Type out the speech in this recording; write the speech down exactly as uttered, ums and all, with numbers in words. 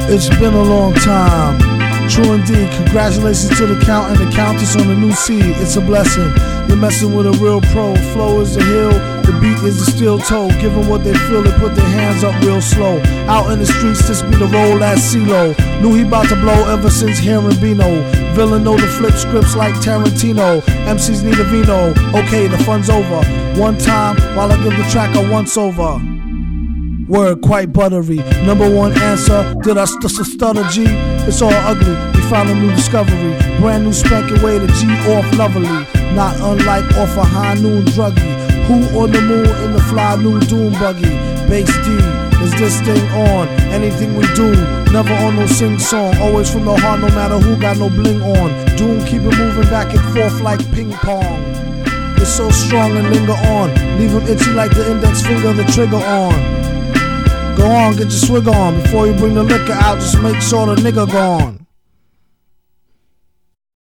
It's been a long time. True indeed. Congratulations to the count and the countess on the new seed. It's a blessing. You're messing with a real pro. Flow is the hill, the beat is the steel toe. Give them what they feel, they put their hands up real slow. Out in the streets, this be the role at CeeLo. Knew he about to blow ever since hearing Bino. Villain know to flip scripts like Tarantino. M Cs need a vino. Okay, the fun's over. One time while I give the track a once over. Word quite buttery. Number one answer, did I st st stutter G? It's all ugly, we found a new discovery. Brand new spanking way to G off lovely. Not unlike off a high noon druggie. Who on the moon in the fly new doom buggy? Bass D, is this thing on? Anything we do, never on no sing song. Always from the heart no matter who got no bling on. Doom keep it moving back and forth like ping pong. It's so strong and linger on. Leave him itchy like the index finger the trigger on. Go on, get your swig on. Before you bring the liquor out, just make sure the nigga gone.